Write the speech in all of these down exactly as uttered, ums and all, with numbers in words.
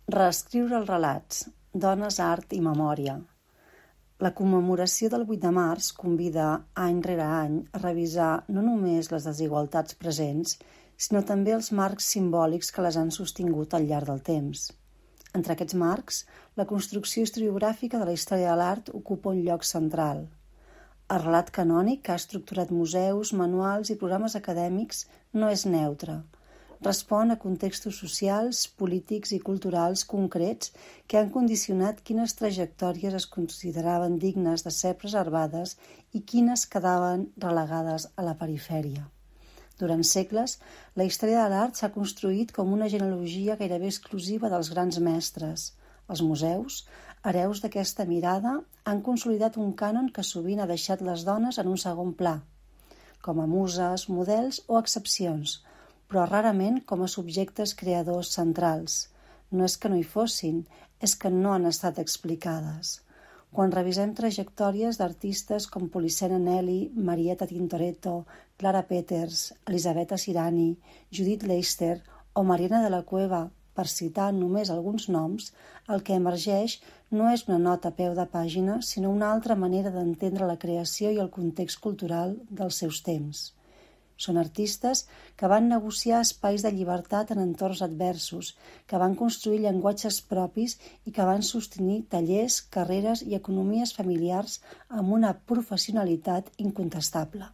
Reescriure els relats, dones, art i memòria. La commemoració del vuit de març convida any rere any a revisar no només les desigualtats presents, sinó també els marcs simbòlics que les han sostingut al llarg del temps. Entre aquests marcs, la construcció historiogràfica de la història de l'art ocupa un lloc central. El relat canònic, que ha estructurat museus, manuals i programes acadèmics, no és neutre. Respon a contextos socials, polítics i culturals concrets que han condicionat quines trajectòries es consideraven dignes de ser preservades i quines quedaven relegades a la perifèria. Durant segles, la història de l'art s'ha construït com una genealogia gairebé exclusiva dels grans mestres. Els museus, hereus d'aquesta mirada, han consolidat un cànon que sovint ha deixat les dones en un segon pla, com a muses, models o excepcions, però rarament com a subjectes creadors centrals. No és que no hi fossin, és que no han estat explicades. Quan revisem trajectòries d'artistes com Policena Nelly, Marietta Tintoretto, Clara Peters, Elisabetta Sirani, Judith Leister o Mariana de la Cueva, per citar només alguns noms, el que emergeix no és una nota a peu de pàgina, sinó una altra manera d'entendre la creació i el context cultural dels seus temps. Són artistes que van negociar espais de llibertat en entorns adversos, que van construir llenguatges propis i que van sostenir tallers, carreres i economies familiars amb una professionalitat incontestable.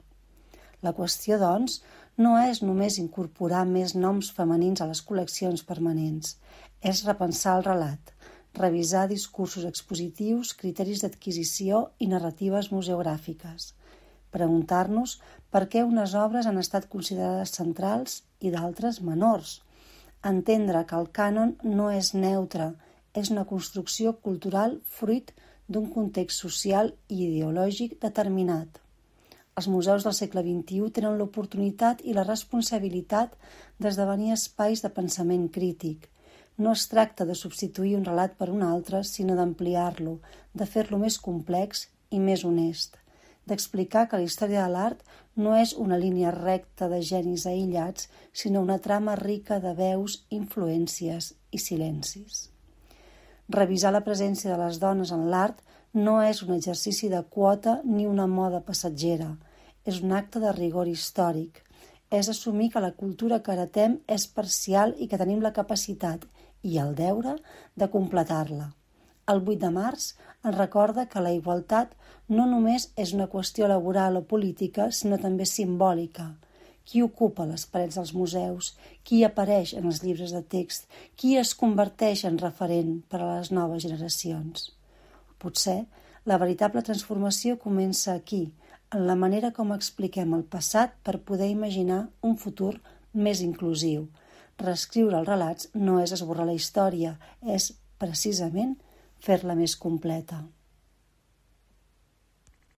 La qüestió, doncs, no és només incorporar més noms femenins a les col·leccions permanents, és repensar el relat, revisar discursos expositius, criteris d'adquisició i narratives museogràfiques. Preguntar-nos per què unes obres han estat considerades centrals i d'altres menors. Entendre que el cànon no és neutre, és una construcció cultural fruit d'un context social i ideològic determinat. Els museus del segle vint-i-u tenen l'oportunitat i la responsabilitat d'esdevenir espais de pensament crític. No es tracta de substituir un relat per un altre, sinó d'ampliar-lo, de fer-lo més complex i més honest, d'explicar que la història de l'art no és una línia recta de genis aïllats, sinó una trama rica de veus, influències i silencis. Revisar la presència de les dones en l'art no és un exercici de quota ni una moda passatgera, és un acte de rigor històric. És assumir que la cultura que heretem és parcial i que tenim la capacitat i el deure de completar-la. El vuit de març ens recorda que la igualtat no només és una qüestió laboral o política, sinó també simbòlica. Qui ocupa les parets dels museus? Qui apareix en els llibres de text? Qui es converteix en referent per a les noves generacions? Potser la veritable transformació comença aquí, en la manera com expliquem el passat per poder imaginar un futur més inclusiu. Reescriure els relats no és esborrar la història, és, precisament, fer-la més completa.